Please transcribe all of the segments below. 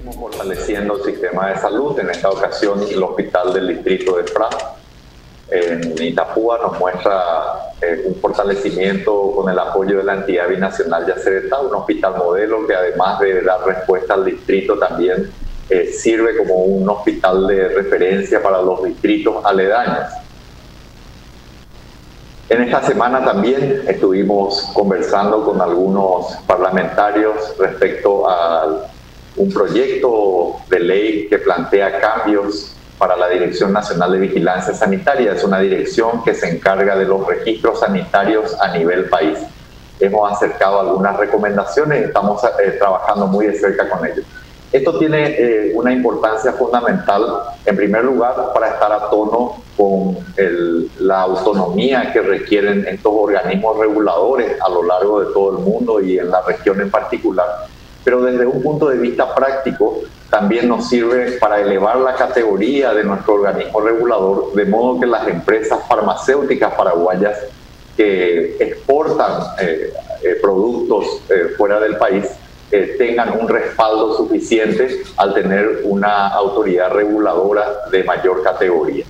Seguimos fortaleciendo el sistema de salud. En esta ocasión, el Hospital del Distrito de Prat, en Itapúa, nos muestra un fortalecimiento con el apoyo de la entidad binacional Yacyretá, un hospital modelo que, además de dar respuesta al distrito, también sirve como un hospital de referencia para los distritos aledaños. En esta semana también estuvimos conversando con algunos parlamentarios respecto a un proyecto de ley que plantea cambios para la Dirección Nacional de Vigilancia Sanitaria. Es una dirección que se encarga de los registros sanitarios a nivel país. Hemos acercado algunas recomendaciones y estamos trabajando muy de cerca con ellos. Esto tiene una importancia fundamental, en primer lugar, para estar a tono con la autonomía que requieren estos organismos reguladores a lo largo de todo el mundo y en la región en particular. Pero desde un punto de vista práctico, también nos sirve para elevar la categoría de nuestro organismo regulador, de modo que las empresas farmacéuticas paraguayas que exportan productos fuera del país tengan un respaldo suficiente al tener una autoridad reguladora de mayor categoría.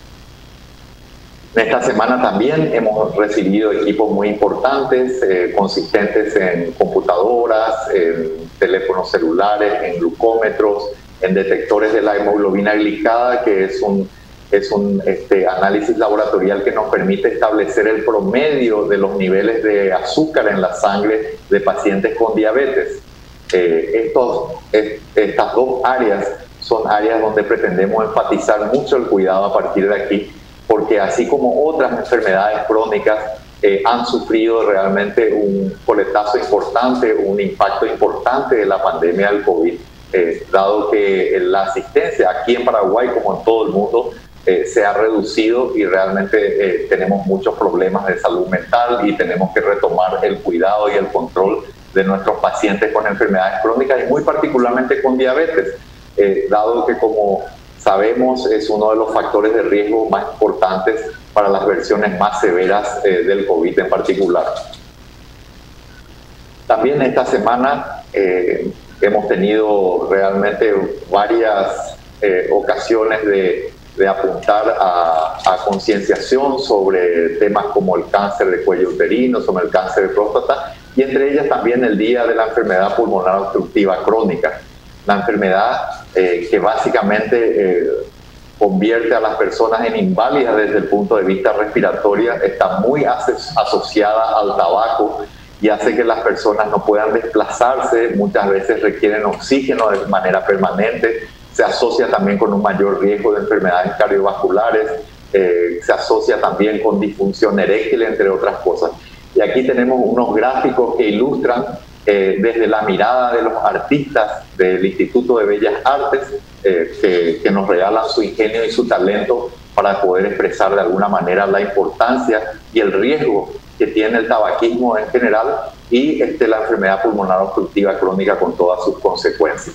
En esta semana también hemos recibido equipos muy importantes, consistentes en computadoras, en teléfonos celulares, en glucómetros, en detectores de la hemoglobina glicada, que es un análisis laboratorial que nos permite establecer el promedio de los niveles de azúcar en la sangre de pacientes con diabetes. Estas dos áreas son áreas donde pretendemos enfatizar mucho el cuidado a partir de aquí, porque así como otras enfermedades crónicas han sufrido realmente un coletazo importante, un impacto importante de la pandemia del COVID, dado que la asistencia aquí en Paraguay, como en todo el mundo, se ha reducido y realmente tenemos muchos problemas de salud mental y tenemos que retomar el cuidado y el control de nuestros pacientes con enfermedades crónicas y muy particularmente con diabetes, dado que, como sabemos, es uno de los factores de riesgo más importantes para las versiones más severas del COVID en particular. También esta semana hemos tenido realmente varias ocasiones de apuntar a concienciación sobre temas como el cáncer de cuello uterino, sobre el cáncer de próstata, y entre ellas también el Día de la Enfermedad Pulmonar Obstructiva Crónica, la enfermedad que básicamente convierte a las personas en inválidas desde el punto de vista respiratorio, está muy asociada al tabaco y hace que las personas no puedan desplazarse, muchas veces requieren oxígeno de manera permanente, se asocia también con un mayor riesgo de enfermedades cardiovasculares, se asocia también con disfunción eréctil, entre otras cosas. Y aquí tenemos unos gráficos que ilustran desde la mirada de los artistas del Instituto de Bellas Artes, que nos regalan su ingenio y su talento para poder expresar de alguna manera la importancia y el riesgo que tiene el tabaquismo en general y la enfermedad pulmonar obstructiva crónica con todas sus consecuencias.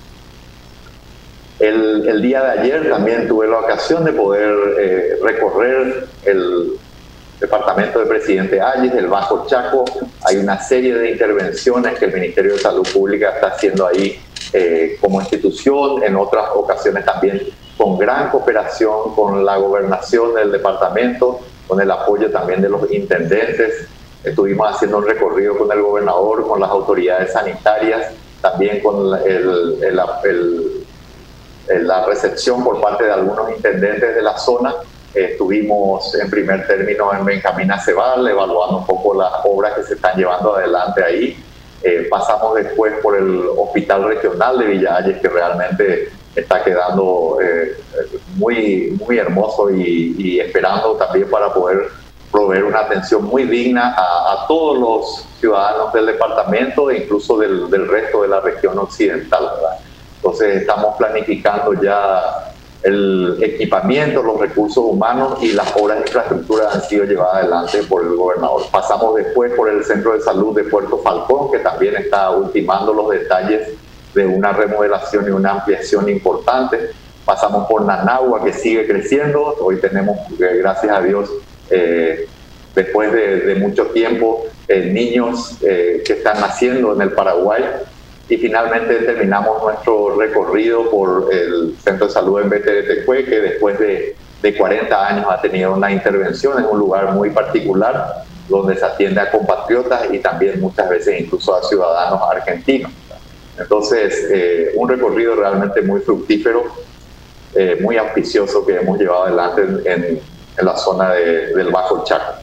El día de ayer también tuve la ocasión de poder recorrer el departamento del presidente Ayes, el Bajo Chaco. Hay una serie de intervenciones que el Ministerio de Salud Pública está haciendo ahí como institución, en otras ocasiones también con gran cooperación con la gobernación del departamento, con el apoyo también de los intendentes. Estuvimos haciendo un recorrido con el gobernador, con las autoridades sanitarias, también con la recepción por parte de algunos intendentes de la zona. Estuvimos en primer término en Benjamín Aceval, evaluando un poco las obras que se están llevando adelante ahí. Pasamos después por el Hospital Regional de Villa Ayes, que realmente está quedando muy hermoso y esperando también para poder proveer una atención muy digna a todos los ciudadanos del departamento e incluso del resto de la región occidental, ¿verdad? Entonces estamos planificando ya el equipamiento, los recursos humanos y las obras de infraestructura han sido llevadas adelante por el gobernador. Pasamos después por el Centro de Salud de Puerto Falcón, que también está ultimando los detalles de una remodelación y una ampliación importante. Pasamos por Nanagua, que sigue creciendo. Hoy tenemos, gracias a Dios, después de mucho tiempo, niños que están naciendo en el Paraguay. y finalmente terminamos nuestro recorrido por el Centro de Salud en Beteretecue, que después de 40 años ha tenido una intervención en un lugar muy particular, donde se atiende a compatriotas y también muchas veces incluso a ciudadanos argentinos. Entonces, un recorrido realmente muy fructífero, muy auspicioso que hemos llevado adelante en la zona del Bajo Chaco.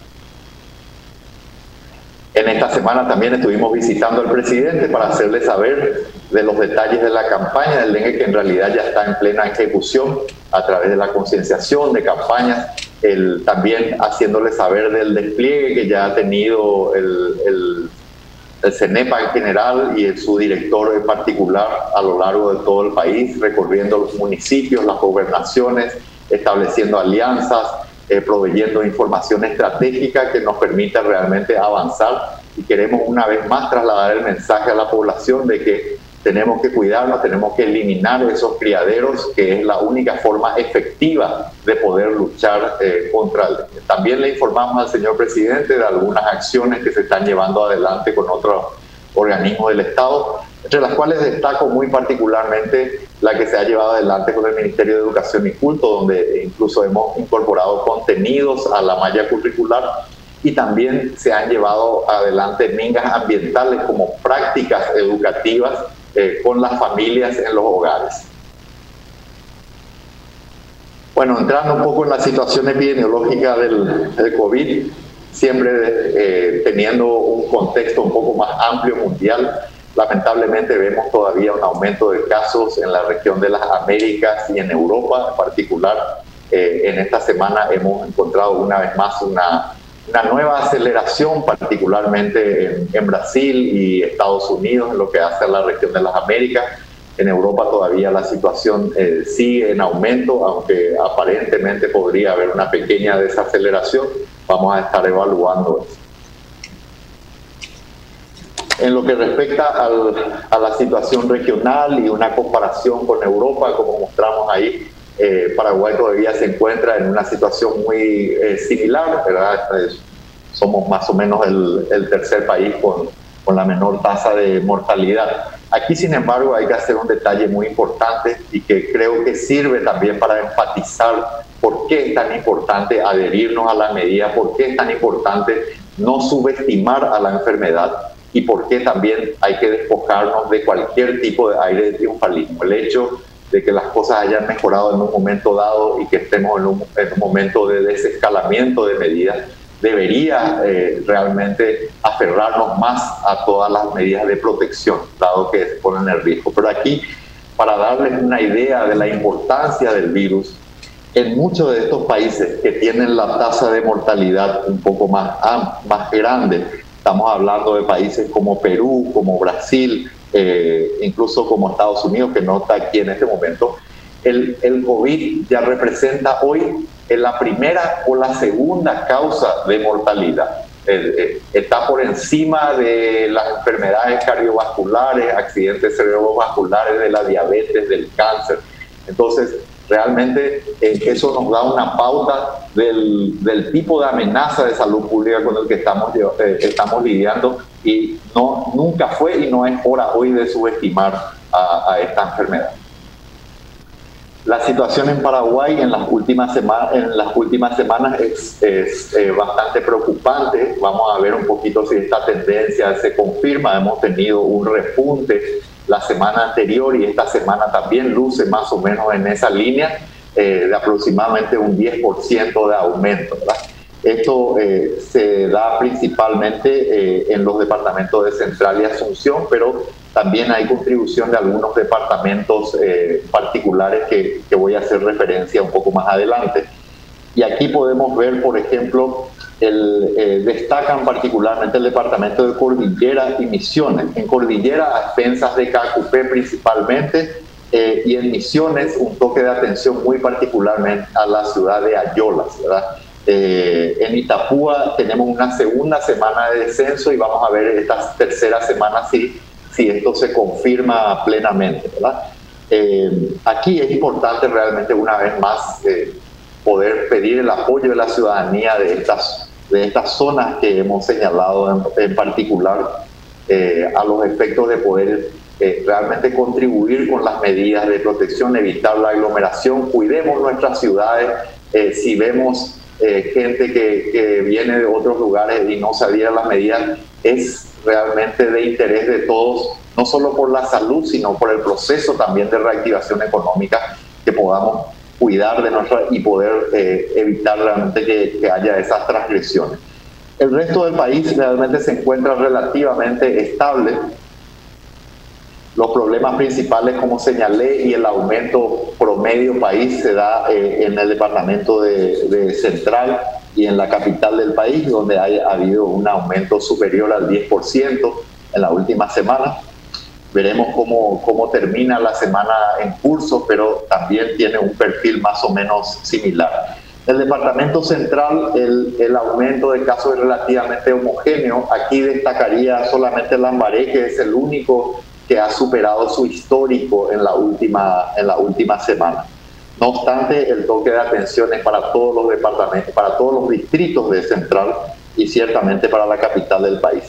En esta semana también estuvimos visitando al presidente para hacerle saber de los detalles de la campaña del dengue, que en realidad ya está en plena ejecución a través de la concienciación, de campañas, también haciéndole saber del despliegue que ya ha tenido el CENEPA en general y su director en particular a lo largo de todo el país, recorriendo los municipios, las gobernaciones, estableciendo alianzas, proveyendo información estratégica que nos permita realmente avanzar, y queremos una vez más trasladar el mensaje a la población de que tenemos que cuidarnos, tenemos que eliminar esos criaderos, que es la única forma efectiva de poder luchar contra el dengue. También le informamos al señor presidente de algunas acciones que se están llevando adelante con otros organismos del Estado, entre las cuales destaco muy particularmente la que se ha llevado adelante con el Ministerio de Educación y Culto, donde incluso hemos incorporado contenidos a la malla curricular, y también se han llevado adelante mingas ambientales como prácticas educativas con las familias en los hogares. Bueno, entrando un poco en la situación epidemiológica del COVID, siempre teniendo un contexto un poco más amplio mundial, lamentablemente vemos todavía un aumento de casos en la región de las Américas y en Europa en particular. En esta semana hemos encontrado una vez más una nueva aceleración, particularmente en Brasil y Estados Unidos, en lo que hace a la región de las Américas. En Europa todavía la situación sigue en aumento, aunque aparentemente podría haber una pequeña desaceleración. Vamos a estar evaluando eso. En lo que respecta a la situación regional y una comparación con Europa, como mostramos ahí, Paraguay todavía se encuentra en una situación muy similar, ¿verdad? Somos más o menos el tercer país con la menor tasa de mortalidad. Aquí, sin embargo, hay que hacer un detalle muy importante y que creo que sirve también para enfatizar por qué es tan importante adherirnos a la medida, por qué es tan importante no subestimar a la enfermedad y por qué también hay que despojarnos de cualquier tipo de aire de triunfalismo. El hecho de que las cosas hayan mejorado en un momento dado y que estemos en un momento de desescalamiento de medidas, debería realmente aferrarnos más a todas las medidas de protección, dado que se ponen en riesgo. Pero aquí, para darles una idea de la importancia del virus, en muchos de estos países que tienen la tasa de mortalidad un poco más grande, estamos hablando de países como Perú, como Brasil, incluso como Estados Unidos, que no está aquí en este momento, el COVID ya representa hoy la primera o la segunda causa de mortalidad. Está por encima de las enfermedades cardiovasculares, accidentes cerebrovasculares, de la diabetes, del cáncer. Entonces, realmente eso nos da una pauta del tipo de amenaza de salud pública con el que estamos lidiando, y nunca fue y no es hora hoy de subestimar a esta enfermedad. La situación en Paraguay en las últimas semanas es bastante preocupante. Vamos a ver un poquito si esta tendencia se confirma. Hemos tenido un repunte la semana anterior y esta semana también luce más o menos en esa línea, de aproximadamente un 10% de aumento, ¿verdad? Esto se da principalmente en los departamentos de Central y Asunción, pero también hay contribución de algunos departamentos particulares que voy a hacer referencia un poco más adelante. Y aquí podemos ver, por ejemplo, destacan particularmente el departamento de Cordillera y Misiones. En Cordillera, a expensas de Cacupé principalmente, y en Misiones un toque de atención muy particularmente a la ciudad de Ayolas, ¿verdad? En Itapúa tenemos una segunda semana de descenso y vamos a ver esta tercera semana si esto se confirma plenamente, ¿verdad? Aquí es importante realmente una vez más poder pedir el apoyo de la ciudadanía de estas zonas que hemos señalado en particular, a los efectos de poder realmente contribuir con las medidas de protección, evitar la aglomeración, cuidemos nuestras ciudades. Si vemos gente que viene de otros lugares y no se adhieren a las medidas, es realmente de interés de todos, no solo por la salud, sino por el proceso también de reactivación económica, que podamos cuidar de nuestra y poder evitar realmente que haya esas transgresiones. El resto del país realmente se encuentra relativamente estable. Los problemas principales, como señalé, y el aumento promedio país se da en el departamento de Central y en la capital del país, donde ha habido un aumento superior al 10% en la última semana. Veremos cómo termina la semana en curso, pero también tiene un perfil más o menos similar. El departamento central, el aumento de casos es relativamente homogéneo. Aquí destacaría solamente Lambaré, que es el único que ha superado su histórico en la última semana. No obstante, el toque de atención es para todos los departamentos, para todos los distritos de Central y ciertamente para la capital del país.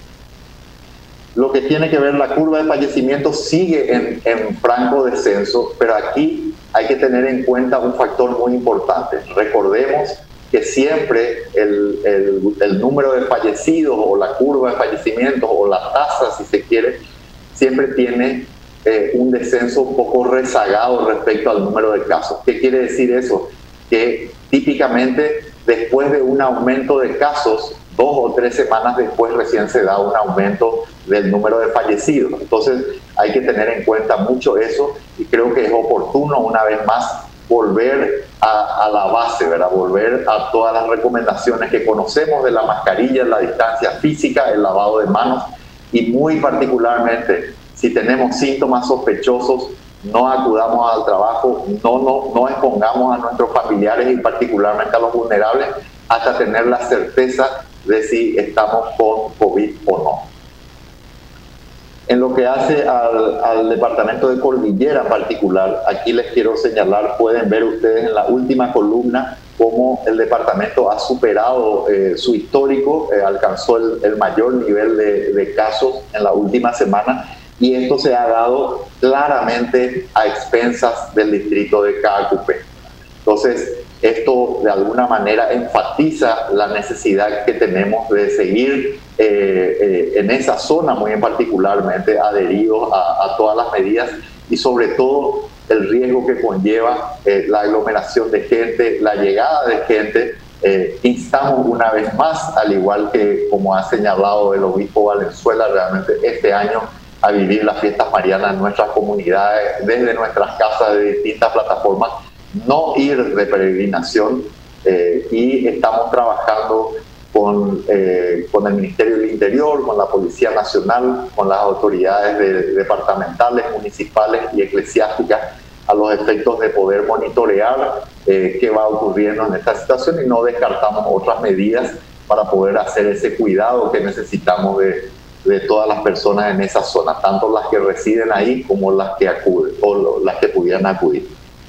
Lo que tiene que ver, la curva de fallecimientos sigue en franco descenso, pero aquí hay que tener en cuenta un factor muy importante. Recordemos que siempre el número de fallecidos o la curva de fallecimientos o la tasa, si se quiere, siempre tiene un descenso un poco rezagado respecto al número de casos. ¿Qué quiere decir eso? Que típicamente después de un aumento de casos, 2 o 3 semanas después recién se da un aumento del número de fallecidos. Entonces hay que tener en cuenta mucho eso y creo que es oportuno una vez más volver a la base, ¿verdad? Volver a todas las recomendaciones que conocemos de la mascarilla, la distancia física, el lavado de manos y muy particularmente si tenemos síntomas sospechosos, no acudamos al trabajo, no expongamos a nuestros familiares y particularmente a los vulnerables hasta tener la certeza de si estamos con COVID o no. En lo que hace al departamento de Cordillera en particular, aquí les quiero señalar, pueden ver ustedes en la última columna cómo el departamento ha superado su histórico, alcanzó el mayor nivel de casos en la última semana y esto se ha dado claramente a expensas del distrito de Caacupé. Entonces, esto de alguna manera enfatiza la necesidad que tenemos de seguir en esa zona muy en particularmente adheridos a todas las medidas y sobre todo el riesgo que conlleva la aglomeración de gente, la llegada de gente. Instamos una vez más, al igual que como ha señalado el obispo Valenzuela, realmente este año a vivir las fiestas marianas en nuestras comunidades, desde nuestras casas de distintas plataformas, no ir de peregrinación y estamos trabajando con el Ministerio del Interior, con la Policía Nacional, con las autoridades departamentales, municipales y eclesiásticas a los efectos de poder monitorear qué va ocurriendo en esta situación y no descartamos otras medidas para poder hacer ese cuidado que necesitamos de todas las personas en esa zona, tanto las que residen ahí como las que acuden o las que pudieran acudir.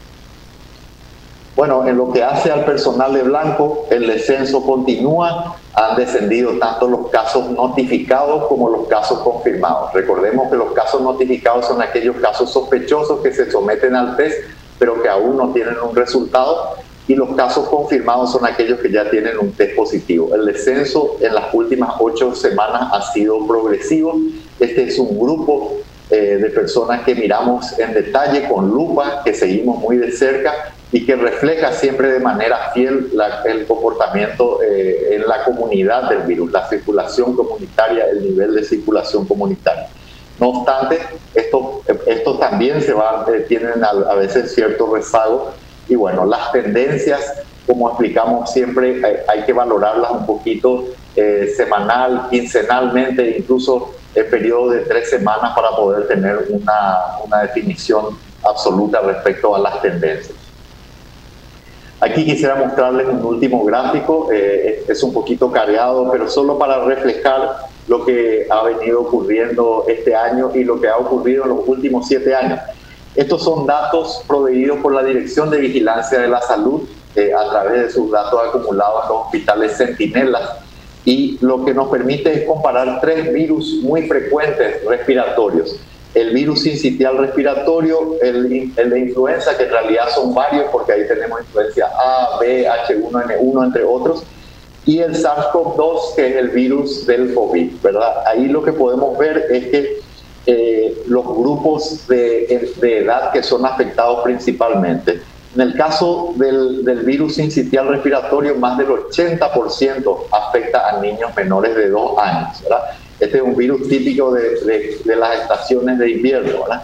Bueno, en lo que hace al personal de blanco, el descenso continúa, han descendido tanto los casos notificados como los casos confirmados. Recordemos que los casos notificados son aquellos casos sospechosos que se someten al test, pero que aún no tienen un resultado, y los casos confirmados son aquellos que ya tienen un test positivo. El descenso en las últimas 8 semanas ha sido progresivo. Este es un grupo de personas que miramos en detalle con lupa, que seguimos muy de cerca y que refleja siempre de manera fiel el comportamiento en la comunidad del virus, la circulación comunitaria, el nivel de circulación comunitaria. No obstante, estos también tienen a veces cierto rezago y bueno, las tendencias, como explicamos siempre, hay que valorarlas un poquito semanal, quincenalmente, incluso el periodo de 3 semanas para poder tener una definición absoluta respecto a las tendencias. Aquí quisiera mostrarles un último gráfico, es un poquito cargado, pero solo para reflejar lo que ha venido ocurriendo este año y lo que ha ocurrido en los últimos 7 años. Estos son datos proveídos por la Dirección de Vigilancia de la Salud a través de sus datos acumulados en los hospitales Centinelas, y lo que nos permite es comparar 3 virus muy frecuentes respiratorios. el virus sincitial respiratorio, el de influenza, que en realidad son varios porque ahí tenemos influencia A, B, H1N1, entre otros, y el SARS-CoV-2, que es el virus del COVID, ¿verdad? Ahí lo que podemos ver es que los grupos de edad que son afectados principalmente. En el caso del virus sincitial respiratorio, más del 80% afecta a niños menores de 2 años, ¿verdad? Este es un virus típico de las estaciones de invierno, ¿verdad?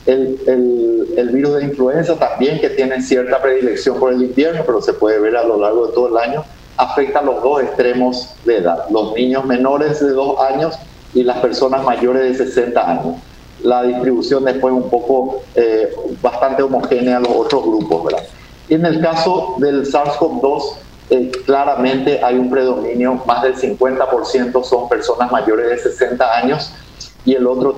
El virus de influenza también, que tiene cierta predilección por el invierno, pero se puede ver a lo largo de todo el año, afecta a los dos extremos de edad, los niños menores de 2 años y las personas mayores de 60 años. La distribución después un poco bastante homogénea a los otros grupos, ¿verdad? Y en el caso del SARS-CoV-2, claramente hay un predominio, más del 50% son personas mayores de 60 años y el otro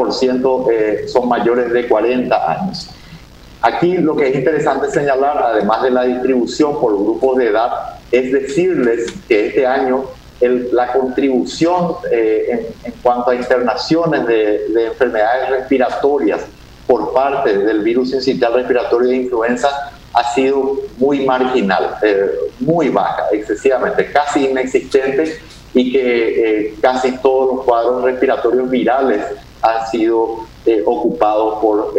30% son mayores de 40 años. Aquí lo que es interesante señalar, además de la distribución por grupos de edad, es decirles que este año la contribución en cuanto a internaciones de enfermedades respiratorias por parte del virus sincitial respiratorio de influenza ha sido muy marginal, muy baja, excesivamente, casi inexistente, y que casi todos los cuadros respiratorios virales han sido ocupados por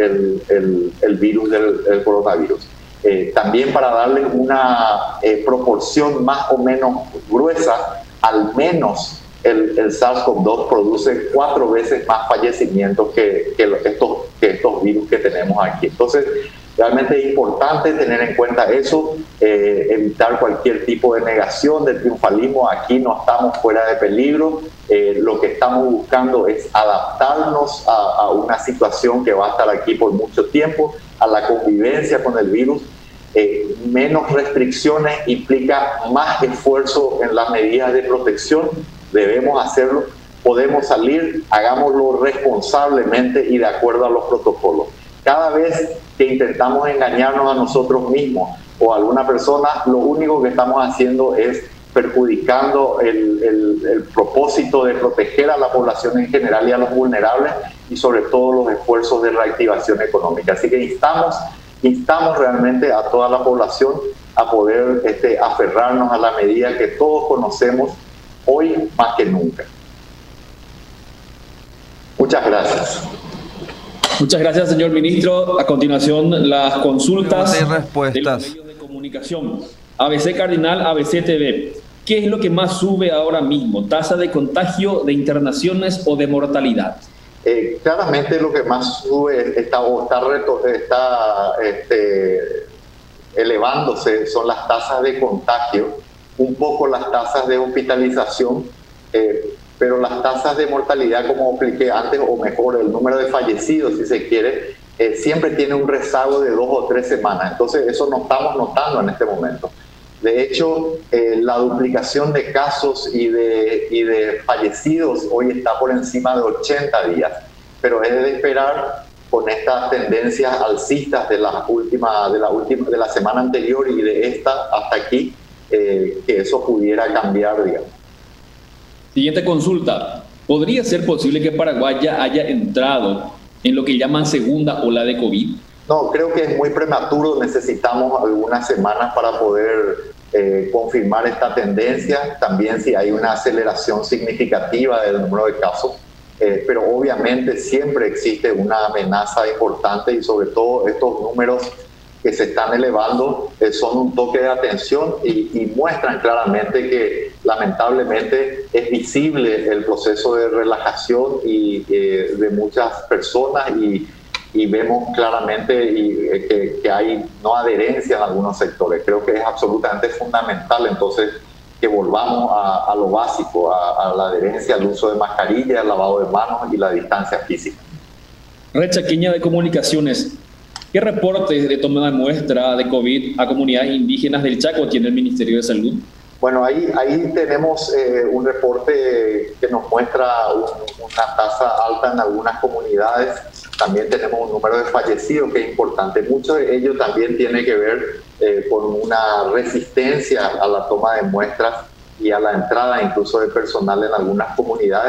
el virus del coronavirus. También, para darle una proporción más o menos gruesa, al menos el SARS-CoV-2 produce 4 veces más fallecimientos que estos virus que tenemos aquí. Entonces, realmente es importante tener en cuenta eso, evitar cualquier tipo de negación, de triunfalismo. Aquí no estamos fuera de peligro. Lo que estamos buscando es adaptarnos a una situación que va a estar aquí por mucho tiempo, a la convivencia con el virus. Menos restricciones implica más esfuerzo en las medidas de protección. Debemos hacerlo, podemos salir, hagámoslo responsablemente y de acuerdo a los protocolos. Cada vez que intentamos engañarnos a nosotros mismos o a alguna persona, lo único que estamos haciendo es perjudicando el propósito de proteger a la población en general y a los vulnerables, y sobre todo los esfuerzos de reactivación económica. Así que instamos realmente a toda la población a poder aferrarnos a la medida que todos conocemos hoy más que nunca. Muchas gracias. Muchas gracias, señor ministro. A continuación, las consultas y respuestas de los medios de comunicación. ABC Cardinal, ABC TV. ¿Qué es lo que más sube ahora mismo? ¿Tasa de contagio, de internaciones o de mortalidad? Claramente lo que más sube está elevándose son las tasas de contagio, un poco las tasas de hospitalización, pero las tasas de mortalidad, como expliqué antes, o mejor, el número de fallecidos, si se quiere, siempre tiene un rezago de 2 o 3 semanas. Entonces eso no estamos notando en este momento. De hecho, la duplicación de casos y de fallecidos hoy está por encima de 80 días, pero es de esperar, con estas tendencias alcistas de la semana anterior y de esta hasta aquí, que eso pudiera cambiar, digamos. Siguiente consulta. ¿Podría ser posible que Paraguay ya haya entrado en lo que llaman segunda ola de COVID? No, creo que es muy prematuro. Necesitamos algunas semanas para poder confirmar esta tendencia. También si hay una aceleración significativa del número de casos. Pero obviamente siempre existe una amenaza importante, y sobre todo estos números que se están elevando son un toque de atención y muestran claramente que lamentablemente es visible el proceso de relajación de muchas personas, y vemos claramente que hay no adherencia en algunos sectores. Creo que es absolutamente fundamental entonces que volvamos a lo básico, a la adherencia al uso de mascarillas, al lavado de manos y la distancia física. Red Chaqueña de Comunicaciones. ¿Qué reportes de toma de muestra de COVID a comunidades indígenas del Chaco tiene el Ministerio de Salud? Bueno, ahí tenemos un reporte que nos muestra una tasa alta en algunas comunidades. También tenemos un número de fallecidos que es importante. Mucho de ello también tiene que ver con una resistencia a la toma de muestras y a la entrada incluso de personal en algunas comunidades.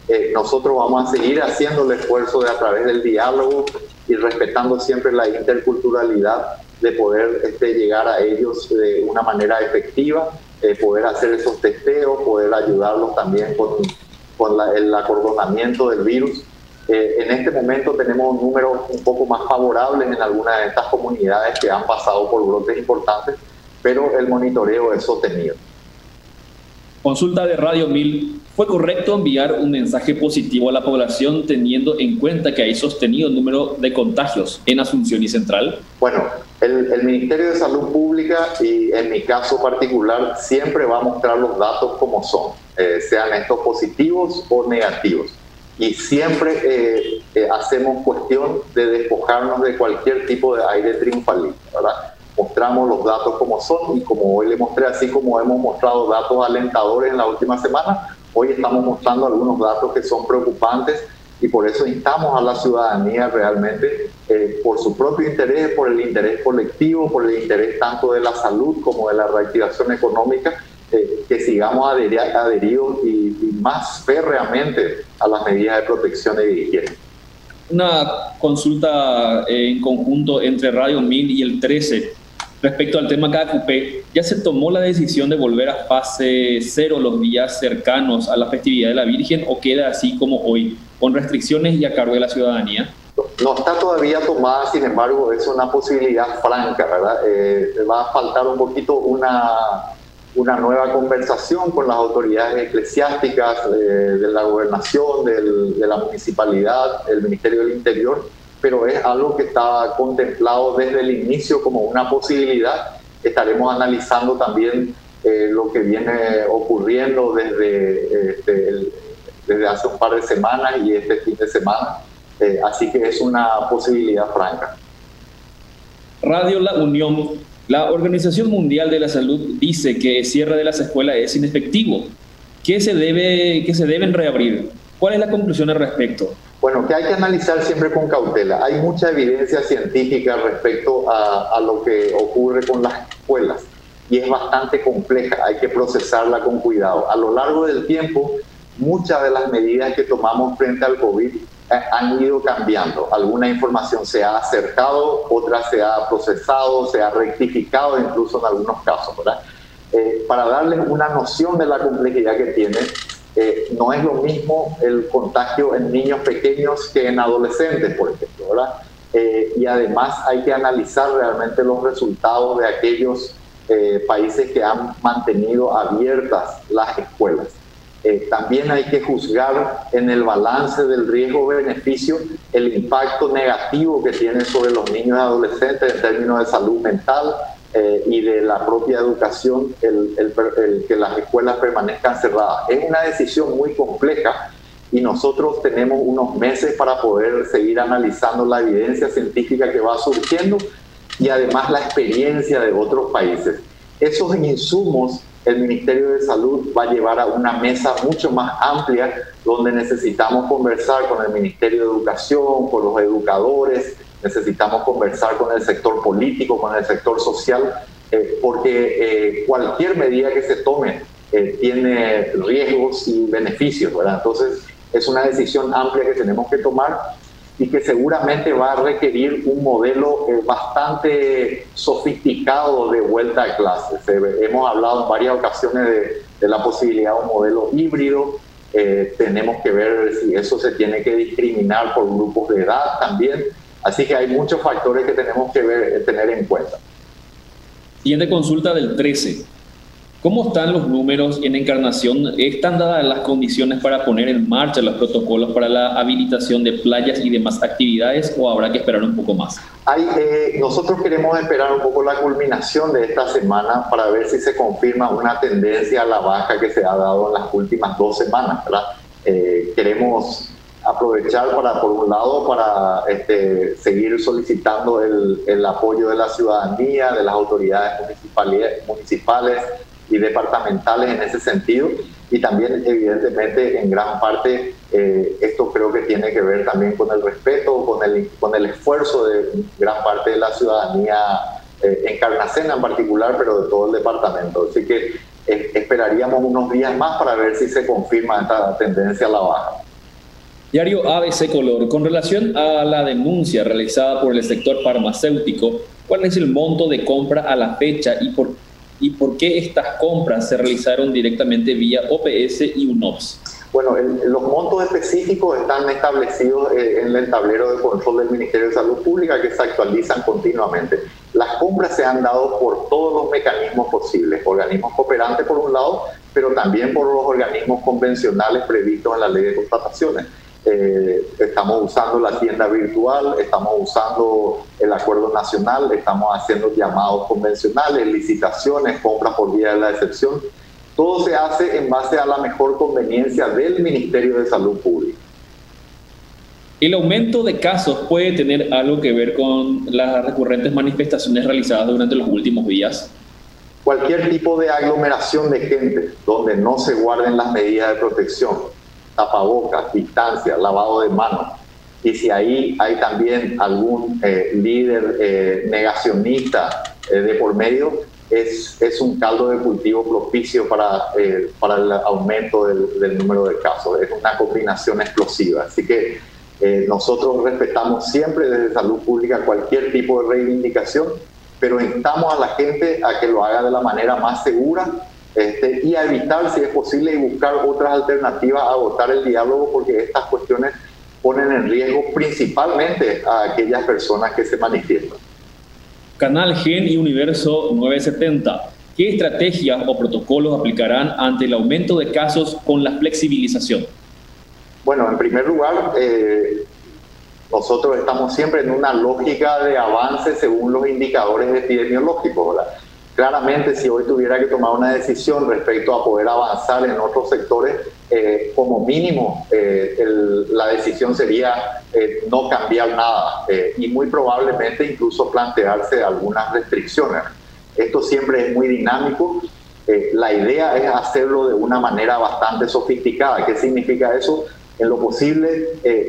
nosotros vamos a seguir haciendo el esfuerzo de a través del diálogo y respetando siempre la interculturalidad de poder llegar a ellos de una manera efectiva, poder hacer esos testeos, poder ayudarlos también con el acordonamiento del virus. En este momento tenemos números un poco más favorables en algunas de estas comunidades que han pasado por brotes importantes, pero el monitoreo es sostenido. Consulta de Radio 1000. ¿Fue correcto enviar un mensaje positivo a la población teniendo en cuenta que hay sostenido número de contagios en Asunción y Central? Bueno, el Ministerio de Salud Pública, y en mi caso particular, siempre va a mostrar los datos como son, sean estos positivos o negativos. Y siempre hacemos cuestión de despojarnos de cualquier tipo de aire triunfalista, ¿verdad? Mostramos los datos como son, y como hoy le mostré, así como hemos mostrado datos alentadores en la última semana, hoy estamos mostrando algunos datos que son preocupantes, y por eso instamos a la ciudadanía realmente, por su propio interés, por el interés colectivo, por el interés tanto de la salud como de la reactivación económica, que sigamos adheridos y más férreamente a las medidas de protección y de higiene. Una consulta en conjunto entre Radio 1000 y el 13 respecto al tema KQP. ¿Ya se tomó la decisión de volver a fase 0 los días cercanos a la festividad de la Virgen o queda así como hoy, con restricciones y a cargo de la ciudadanía? No está todavía tomada, sin embargo, es una posibilidad franca, ¿verdad? Va a faltar un poquito una nueva conversación con las autoridades eclesiásticas de la gobernación, de la municipalidad, el Ministerio del Interior, pero es algo que está contemplado desde el inicio como una posibilidad. Estaremos analizando también lo que viene ocurriendo desde hace un par de semanas y este fin de semana, así que es una posibilidad franca. Radio La Unión. La Organización Mundial de la Salud dice que el cierre de las escuelas es inefectivo, que se deben reabrir. ¿Cuál es la conclusión al respecto? Bueno, que hay que analizar siempre con cautela. Hay mucha evidencia científica respecto a lo que ocurre con las escuelas y es bastante compleja, hay que procesarla con cuidado. A lo largo del tiempo, muchas de las medidas que tomamos frente al COVID han ido cambiando. Alguna información se ha acercado, otra se ha procesado, se ha rectificado incluso en algunos casos, ¿verdad? Para darles una noción de la complejidad que tiene, no es lo mismo el contagio en niños pequeños que en adolescentes, por ejemplo, ¿verdad? Y además hay que analizar realmente los resultados de aquellos países que han mantenido abiertas las escuelas. También hay que juzgar en el balance del riesgo-beneficio el impacto negativo que tiene sobre los niños y adolescentes en términos de salud mental y de la propia educación, el que las escuelas permanezcan cerradas. Es una decisión muy compleja y nosotros tenemos unos meses para poder seguir analizando la evidencia científica que va surgiendo y además la experiencia de otros países. Esos insumos el Ministerio de Salud va a llevar a una mesa mucho más amplia donde necesitamos conversar con el Ministerio de Educación, con los educadores, necesitamos conversar con el sector político, con el sector social, porque cualquier medida que se tome tiene riesgos y beneficios, ¿verdad? Entonces es una decisión amplia que tenemos que tomar y que seguramente va a requerir un modelo bastante sofisticado de vuelta a clases. Hemos hablado en varias ocasiones de la posibilidad de un modelo híbrido. Tenemos que ver si eso se tiene que discriminar por grupos de edad también. Así que hay muchos factores que tenemos que tener en cuenta. Siguiente consulta del 13. ¿Cómo están los números en Encarnación? ¿Están dadas las condiciones para poner en marcha los protocolos para la habilitación de playas y demás actividades o habrá que esperar un poco más? Nosotros queremos esperar un poco la culminación de esta semana para ver si se confirma una tendencia a la baja que se ha dado en las últimas 2 semanas, ¿verdad? Queremos aprovechar por un lado, para seguir solicitando el apoyo de la ciudadanía, de las autoridades municipales y departamentales en ese sentido, y también evidentemente en gran parte esto creo que tiene que ver también con el respeto, con el esfuerzo de gran parte de la ciudadanía encarnacena en particular, pero de todo el departamento. Así que esperaríamos unos días más para ver si se confirma esta tendencia a la baja. Diario ABC Color, con relación a la denuncia realizada por el sector farmacéutico, ¿cuál es el monto de compra a la fecha y por qué estas compras se realizaron directamente vía OPS y UNOPS? Bueno, los montos específicos están establecidos en el tablero de control del Ministerio de Salud Pública, que se actualizan continuamente. Las compras se han dado por todos los mecanismos posibles, organismos cooperantes por un lado, pero también por los organismos convencionales previstos en la ley de contrataciones. Estamos usando la tienda virtual, estamos usando el acuerdo nacional, estamos haciendo llamados convencionales, licitaciones, compras por vía de la excepción. Todo se hace en base a la mejor conveniencia del Ministerio de Salud Pública. ¿El aumento de casos puede tener algo que ver con las recurrentes manifestaciones realizadas durante los últimos días? Cualquier tipo de aglomeración de gente donde no se guarden las medidas de protección, tapabocas, distancia, lavado de manos, y si ahí hay también algún líder negacionista de por medio, es un caldo de cultivo propicio para el aumento del número de casos. Es una combinación explosiva. Así que nosotros respetamos siempre desde Salud Pública cualquier tipo de reivindicación, pero instamos a la gente a que lo haga de la manera más segura y a evitar, si es posible, y buscar otras alternativas a agotar el diálogo, porque estas cuestiones ponen en riesgo principalmente a aquellas personas que se manifiestan. Canal Gen y Universo 970. ¿Qué estrategias o protocolos aplicarán ante el aumento de casos con la flexibilización? Bueno, en primer lugar, nosotros estamos siempre en una lógica de avance según los indicadores epidemiológicos, ¿verdad? Claramente, si hoy tuviera que tomar una decisión respecto a poder avanzar en otros sectores, como mínimo la decisión sería no cambiar nada y muy probablemente incluso plantearse algunas restricciones. Esto siempre es muy dinámico. La idea es hacerlo de una manera bastante sofisticada. ¿Qué significa eso? En lo posible,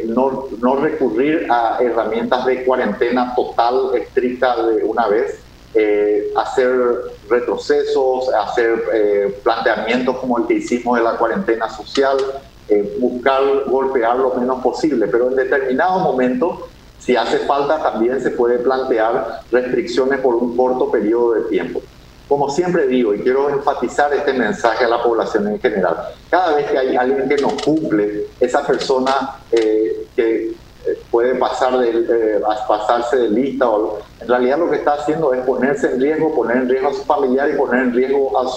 no recurrir a herramientas de cuarentena total, estricta de una vez, hacer retrocesos, hacer planteamientos como el que hicimos de la cuarentena social, buscar golpear lo menos posible, pero en determinado momento, si hace falta, también se puede plantear restricciones por un corto periodo de tiempo. Como siempre digo, y quiero enfatizar este mensaje a la población en general, cada vez que hay alguien que no cumple, esa persona que puede pasarse de lista, o en realidad lo que está haciendo es ponerse en riesgo, poner en riesgo a su familiar y poner en riesgo a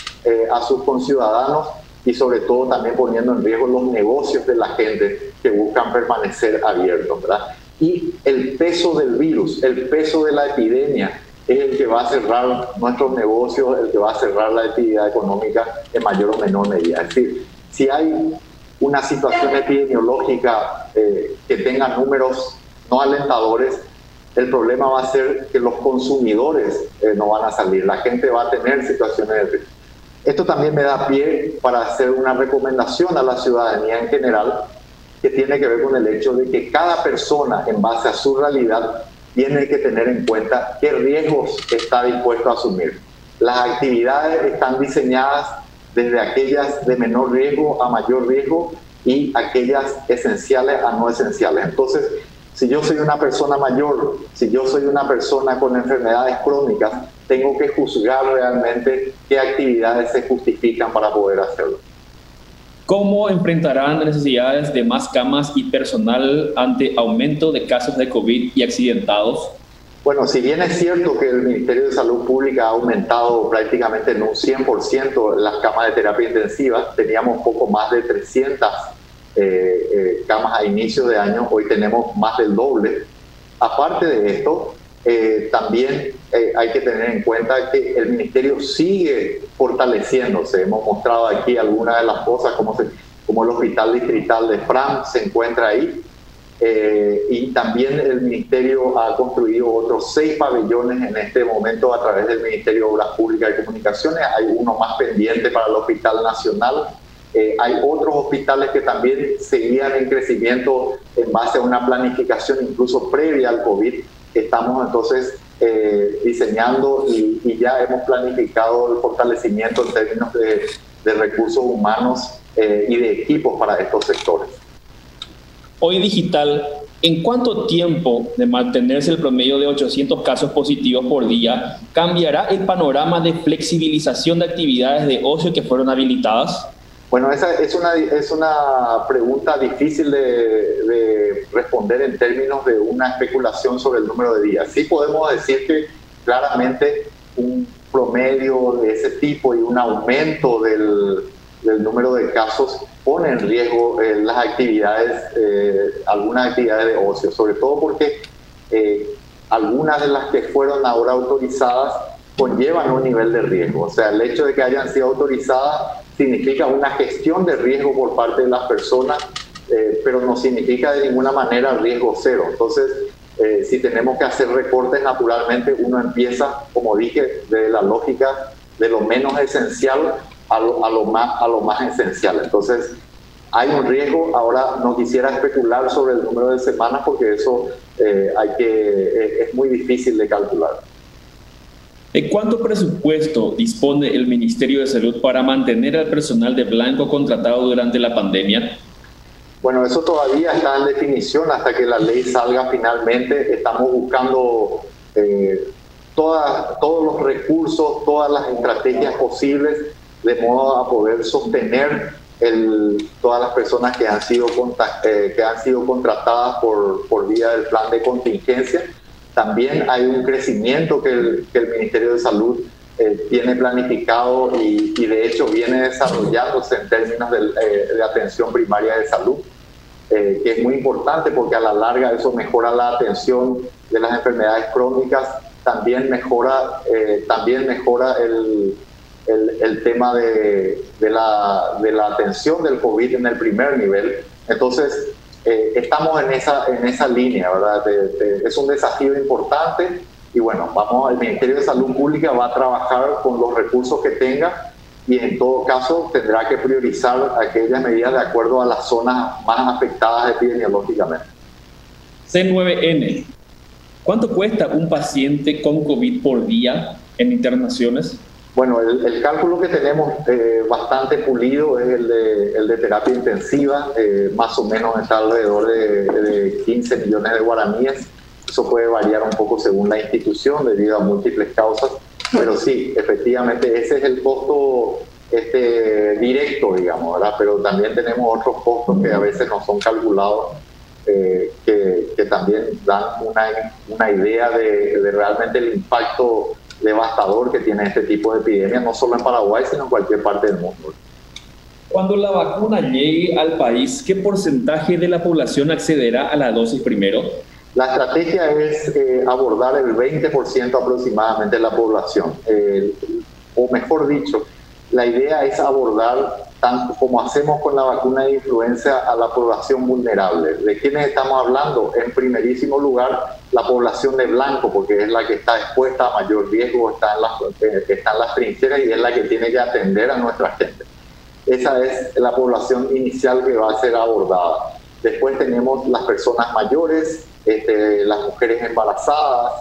sus conciudadanos, y sobre todo también poniendo en riesgo los negocios de la gente que buscan permanecer abiertos, ¿verdad? Y el peso del virus, el peso de la epidemia es el que va a cerrar nuestros negocios, el que va a cerrar la actividad económica en mayor o menor medida. Es decir, si hay una situación epidemiológica que tenga números no alentadores, el problema va a ser que los consumidores no van a salir, la gente va a tener situaciones de riesgo. Esto también me da pie para hacer una recomendación a la ciudadanía en general, que tiene que ver con el hecho de que cada persona, en base a su realidad, tiene que tener en cuenta qué riesgos está dispuesto a asumir. Las actividades están diseñadas desde aquellas de menor riesgo a mayor riesgo y aquellas esenciales a no esenciales. Entonces, si yo soy una persona mayor, si yo soy una persona con enfermedades crónicas, tengo que juzgar realmente qué actividades se justifican para poder hacerlo. ¿Cómo enfrentarán las necesidades de más camas y personal ante aumento de casos de COVID y accidentados? Bueno, si bien es cierto que el Ministerio de Salud Pública ha aumentado prácticamente en un 100% las camas de terapia intensiva, teníamos poco más de 300 camas a inicio de año, hoy tenemos más del doble. Aparte de esto, también hay que tener en cuenta que el Ministerio sigue fortaleciéndose. Hemos mostrado aquí algunas de las cosas, como el Hospital Distrital de Fram se encuentra ahí. Y también el Ministerio ha construido otros 6 pabellones en este momento a través del Ministerio de Obras Públicas y Comunicaciones. Hay uno más pendiente para el Hospital Nacional. Hay otros hospitales que también seguían en crecimiento en base a una planificación incluso previa al COVID. Estamos entonces diseñando y ya hemos planificado el fortalecimiento en términos de recursos humanos y de equipos para estos sectores. Hoy Digital, ¿en cuánto tiempo de mantenerse el promedio de 800 casos positivos por día cambiará el panorama de flexibilización de actividades de ocio que fueron habilitadas? Bueno, esa es una pregunta difícil de responder en términos de una especulación sobre el número de días. Sí podemos decir que claramente un promedio de ese tipo y un aumento del número de casos pone en riesgo las actividades, algunas actividades de ocio, sobre todo porque algunas de las que fueron ahora autorizadas conllevan un nivel de riesgo. O sea, el hecho de que hayan sido autorizadas significa una gestión de riesgo por parte de las personas, pero no significa de ninguna manera riesgo cero. Entonces, si tenemos que hacer recortes, naturalmente uno empieza, como dije, de la lógica de lo menos esencial a lo más esencial. Entonces, hay un riesgo. Ahora no quisiera especular sobre el número de semanas porque eso es muy difícil de calcular. ¿De cuánto presupuesto dispone el Ministerio de Salud para mantener al personal de blanco contratado durante la pandemia? Bueno, eso todavía está en definición hasta que la ley salga finalmente. Estamos buscando todos los recursos, todas las estrategias posibles de modo a poder sostener todas las personas que han sido contratadas por vía del plan de contingencia. También hay un crecimiento que el Ministerio de Salud tiene planificado y de hecho viene desarrollándose en términos de atención primaria de salud, que es muy importante porque a la larga eso mejora la atención de las enfermedades crónicas, también mejora el tema de la atención del COVID en el primer nivel. Entonces, estamos en esa línea, ¿verdad? Es un desafío importante y bueno, el Ministerio de Salud Pública va a trabajar con los recursos que tenga y en todo caso tendrá que priorizar aquellas medidas de acuerdo a las zonas más afectadas epidemiológicamente. C9N, ¿cuánto cuesta un paciente con COVID por día en internaciones? Bueno, el cálculo que tenemos bastante pulido es el de terapia intensiva, más o menos está alrededor de 15 millones de guaraníes. Eso puede variar un poco según la institución debido a múltiples causas, pero sí, efectivamente ese es el costo directo, digamos, ¿verdad? Pero también tenemos otros costos que a veces no son calculados, que también dan una idea de realmente el impacto devastador que tiene este tipo de epidemia, no solo en Paraguay, sino en cualquier parte del mundo. Cuando la vacuna llegue al país, ¿qué porcentaje de la población accederá a la dosis primero? La estrategia es abordar el 20% aproximadamente de la población, o mejor dicho, la idea es abordar, tanto como hacemos con la vacuna de influenza, a la población vulnerable. ¿De quiénes estamos hablando? En primerísimo lugar, la población de blanco, porque es la que está expuesta a mayor riesgo, está en las trincheras y es la que tiene que atender a nuestra gente. Esa es la población inicial que va a ser abordada. Después tenemos las personas mayores, las mujeres embarazadas,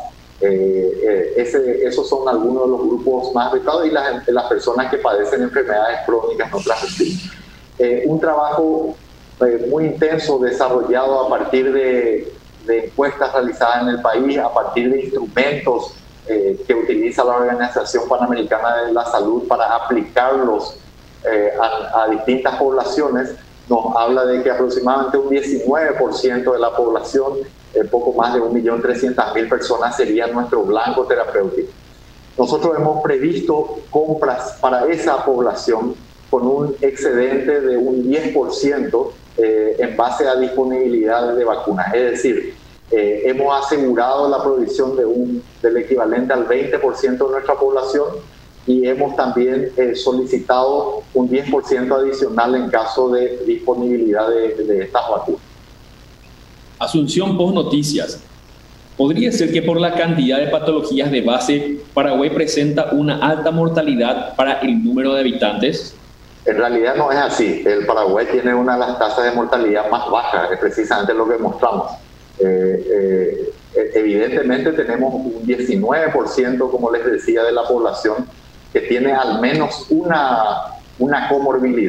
esos son algunos de los grupos más afectados, y las personas que padecen enfermedades crónicas no transmisibles. Un trabajo muy intenso desarrollado a partir de encuestas realizadas en el país, a partir de instrumentos que utiliza la Organización Panamericana de la Salud para aplicarlos a distintas poblaciones, nos habla de que aproximadamente un 19% de la población, poco más de 1.300.000 personas, serían nuestro blanco terapéutico. Nosotros hemos previsto compras para esa población con un excedente de un 10% en base a disponibilidad de vacunas. Es decir, hemos asegurado la provisión del equivalente al 20% de nuestra población y hemos también solicitado un 10% adicional en caso de disponibilidad de estas vacunas. Asunción Post Noticias. ¿Podría ser que por la cantidad de patologías de base, Paraguay presenta una alta mortalidad para el número de habitantes? En realidad no es así. El Paraguay tiene una de las tasas de mortalidad más bajas, es precisamente lo que mostramos. Evidentemente tenemos un 19%, como les decía, de la población que tiene al menos una comorbilidad.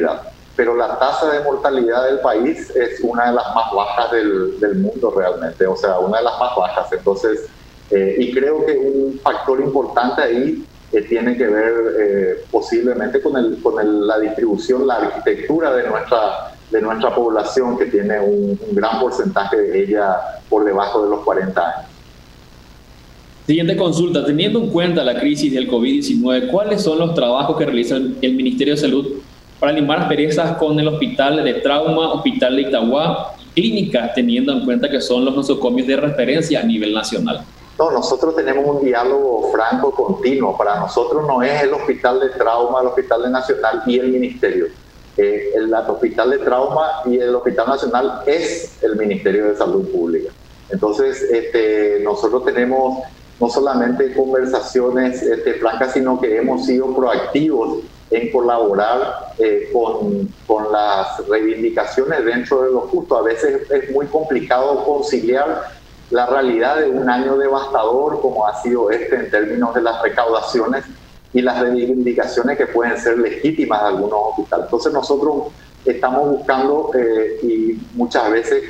pero la tasa de mortalidad del país es una de las más bajas del mundo realmente, o sea, una de las más bajas. Entonces, y creo que un factor importante ahí tiene que ver posiblemente con la distribución, la arquitectura de nuestra población, que tiene un gran porcentaje de ella por debajo de los 40 años. Siguiente consulta. Teniendo en cuenta la crisis del COVID-19, ¿cuáles son los trabajos que realiza el Ministerio de Salud para limar asperezas con el Hospital de Trauma, Hospital de Itagua y clínicas, teniendo en cuenta que son los nosocomios de referencia a nivel nacional? No, nosotros tenemos un diálogo franco, continuo. Para nosotros no es el Hospital de Trauma, el Hospital de Nacional y el Ministerio. El Hospital de Trauma y el Hospital Nacional es el Ministerio de Salud Pública. Entonces, nosotros tenemos no solamente conversaciones francas, sino que hemos sido proactivos en colaborar con las reivindicaciones dentro de lo justo. A veces es muy complicado conciliar la realidad de un año devastador como ha sido en términos de las recaudaciones y las reivindicaciones que pueden ser legítimas de algunos hospitales. Entonces nosotros estamos buscando y muchas veces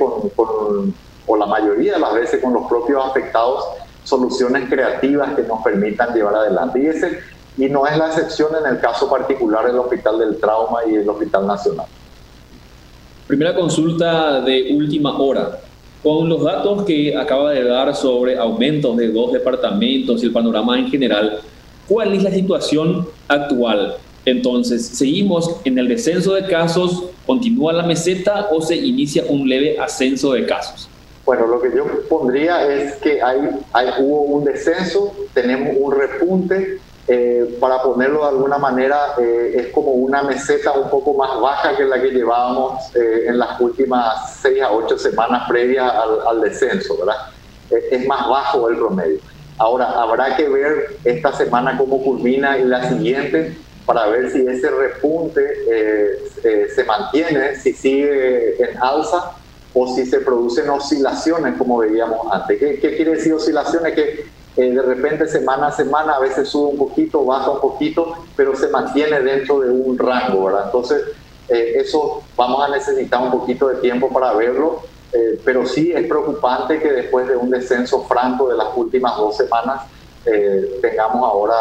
o la mayoría de las veces con los propios afectados, soluciones creativas que nos permitan llevar adelante. Y no es la excepción en el caso particular del Hospital del Trauma y el Hospital Nacional. Primera consulta de última hora. Con los datos que acaba de dar sobre aumentos de 2 departamentos y el panorama en general, ¿cuál es la situación actual? Entonces, ¿seguimos en el descenso de casos? ¿Continúa la meseta o se inicia un leve ascenso de casos? Bueno, lo que yo pondría es que hubo un descenso, tenemos un repunte. Para ponerlo de alguna manera, es como una meseta un poco más baja que la que llevábamos en las últimas 6 a 8 semanas previas al descenso, ¿verdad? Es más bajo el promedio. Ahora, habrá que ver esta semana cómo culmina y la siguiente para ver si ese repunte se mantiene, si sigue en alza o si se producen oscilaciones como veíamos antes. ¿Qué quiere decir oscilaciones? Que de repente semana a semana a veces sube un poquito, baja un poquito, pero se mantiene dentro de un rango, ¿verdad? Entonces, eso vamos a necesitar un poquito de tiempo para verlo, pero sí es preocupante que después de un descenso franco de las últimas 2 semanas, tengamos ahora,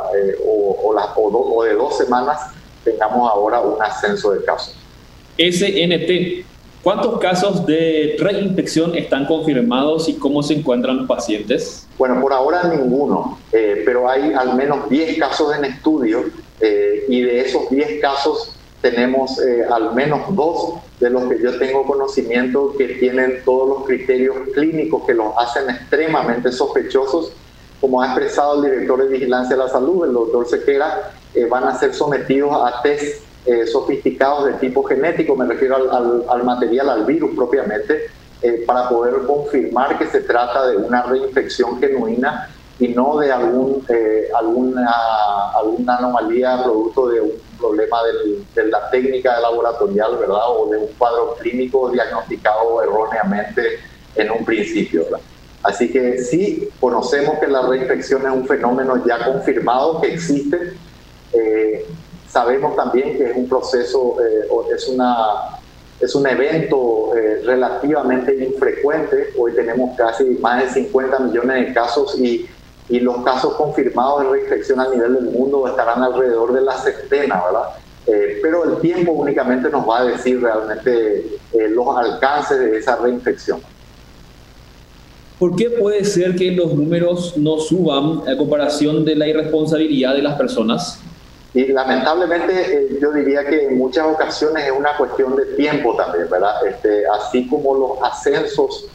o de 2 semanas, tengamos ahora un ascenso de casos. SNT, ¿cuántos casos de reinfección están confirmados y cómo se encuentran los pacientes? Bueno, por ahora ninguno, pero hay al menos 10 casos en estudio y de esos 10 casos tenemos al menos 2 de los que yo tengo conocimiento que tienen todos los criterios clínicos que los hacen extremadamente sospechosos. Como ha expresado el director de Vigilancia de la Salud, el doctor Sequera, van a ser sometidos a test sofisticados de tipo genético, me refiero al material, al virus propiamente, para poder confirmar que se trata de una reinfección genuina y no de alguna anomalía producto de un problema de la técnica laboratorial, ¿verdad? O de un cuadro clínico diagnosticado erróneamente en un principio, ¿verdad? Así que sí, conocemos que la reinfección es un fenómeno ya confirmado que existe. Sabemos también que es un proceso, es un evento relativamente infrecuente. Hoy tenemos casi más de 50 millones de casos y los casos confirmados de reinfección a nivel del mundo estarán alrededor de la centena, ¿verdad? Pero el tiempo únicamente nos va a decir realmente los alcances de esa reinfección. ¿Por qué puede ser que los números no suban a comparación de la irresponsabilidad de las personas? Y lamentablemente yo diría que en muchas ocasiones es una cuestión de tiempo también, ¿verdad? Así como los ascensos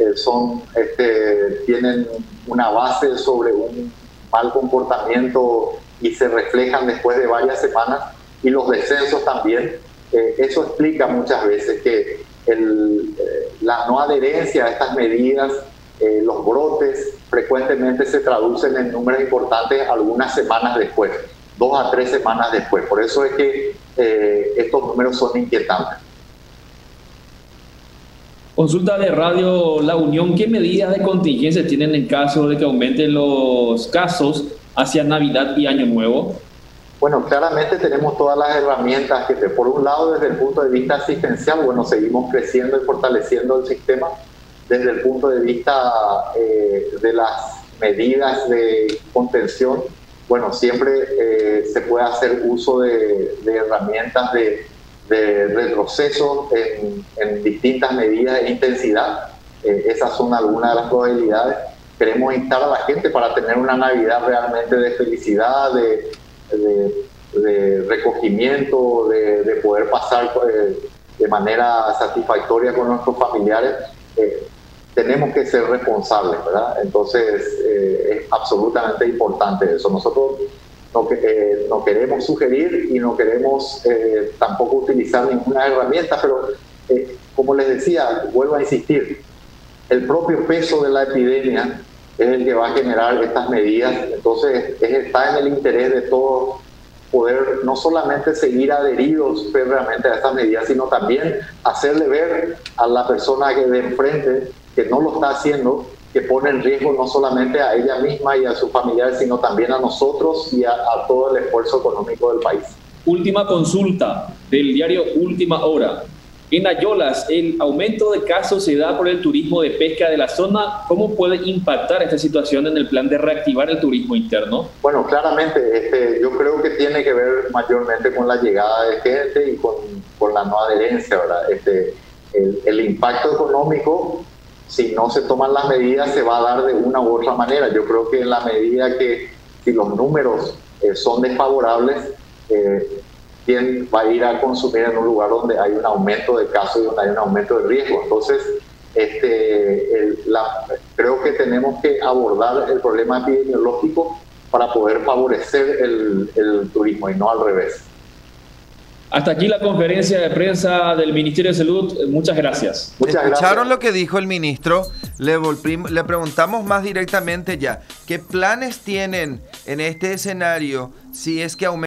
tienen una base sobre un mal comportamiento y se reflejan después de varias semanas, y los descensos también, eso explica muchas veces que la no adherencia a estas medidas, los brotes frecuentemente se traducen en números importantes algunas semanas después, 2 a 3 semanas después. Por eso es que estos números son inquietantes. Consulta de Radio La Unión. ¿Qué medidas de contingencia tienen en caso de que aumenten los casos hacia Navidad y Año Nuevo? Bueno, claramente tenemos todas las herramientas que, por un lado, desde el punto de vista asistencial, bueno, seguimos creciendo y fortaleciendo el sistema. Desde el punto de vista de las medidas de contención, bueno, siempre se puede hacer uso de herramientas de retroceso en distintas medidas de intensidad. Esas son algunas de las probabilidades. Queremos instar a la gente para tener una Navidad realmente de felicidad, de recogimiento, de poder pasar de manera satisfactoria con nuestros familiares. Tenemos que ser responsables, ¿verdad? Entonces, es absolutamente importante eso. Nosotros no queremos sugerir y no queremos tampoco utilizar ninguna herramienta, pero como les decía, vuelvo a insistir, el propio peso de la epidemia es el que va a generar estas medidas. Entonces, está en el interés de todos poder no solamente seguir adheridos realmente a estas medidas, sino también hacerle ver a la persona que de enfrente que no lo está haciendo, que pone en riesgo no solamente a ella misma y a sus familiares, sino también a nosotros y a todo el esfuerzo económico del país. Última consulta del diario Última Hora. En Ayolas, el aumento de casos se da por el turismo de pesca de la zona. ¿Cómo puede impactar esta situación en el plan de reactivar el turismo interno? Bueno, claramente, yo creo que tiene que ver mayormente con la llegada de gente y con la no adherencia, ¿verdad? El impacto económico, si no se toman las medidas, se va a dar de una u otra manera. Yo creo que en la medida que, si los números son desfavorables, ¿quién va a ir a consumir en un lugar donde hay un aumento de casos y donde hay un aumento de riesgo? Entonces, creo que tenemos que abordar el problema epidemiológico para poder favorecer el turismo y no al revés. Hasta aquí la conferencia de prensa del Ministerio de Salud. Muchas gracias. ¿Escucharon lo que dijo el ministro? Le preguntamos más directamente ya. ¿Qué planes tienen en este escenario si es que aumenta